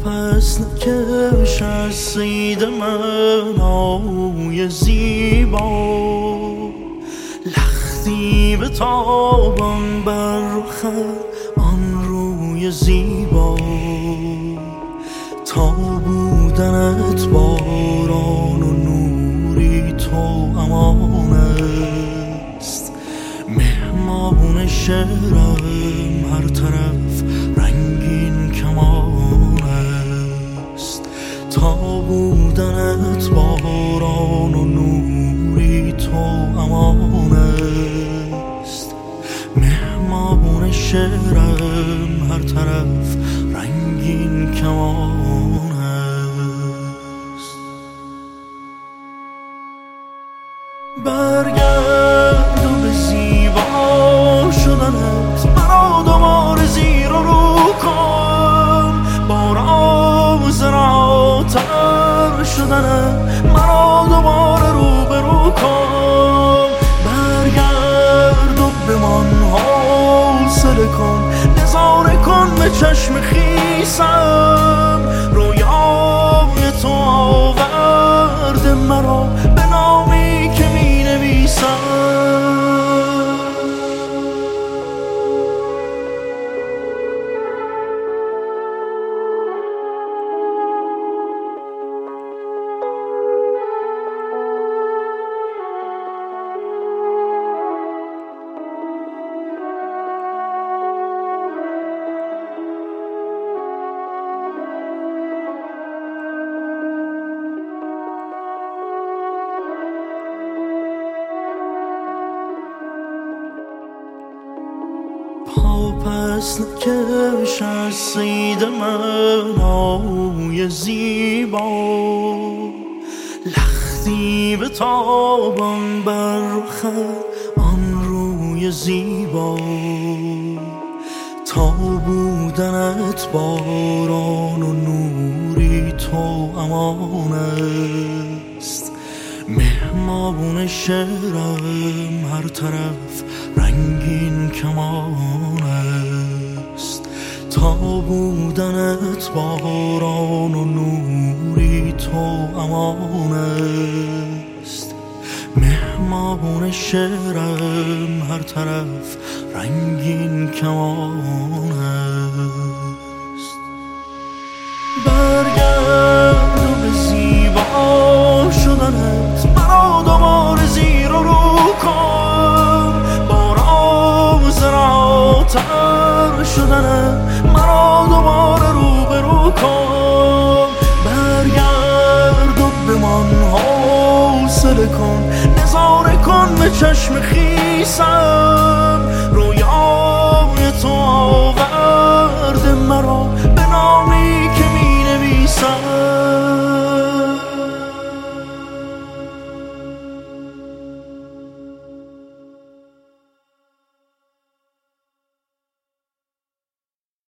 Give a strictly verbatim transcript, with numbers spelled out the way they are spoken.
پس نکش از صید من آوی زیبا، لختی به تابان بر رخ آن روی زیبا. تا بودنت باران و نوری تو امان است، مهمان شعرم هر طرف رنگین کمان است. تا بودنت باران و نوری تو امان است، مهمان شعرم هر طرف رنگین کمان است. برگرد و به زیبا شدنت مرا دوباره زیر و رو کن، با راز راتر شدنت مرا دوباره رو به رو کن. برگرد و بمان حوصله کن، نظاره کن به چشم خیسم، رویای تو آورده مرا به نامی که می نویسم. پس نکش از صید من آوی زیبا، لختی به تابان بر رخ آن روی زیبا. تا بودنت باران و نوری تو امان است، مهمان شعرم هر طرف رنگین کمان است. تا بودنت باران و نوری تو امان است، مهمان شعرم هر طرف رنگین کمان است. برگرد و به زیبا شدنت مرا دوباره زیر و رو کن، با راز راتر شدنت مرا دوباره رو به رو کن. برگرد و بمان حوصله کن، نظاره کن به چشم خیسم، رویای تو آورده مرا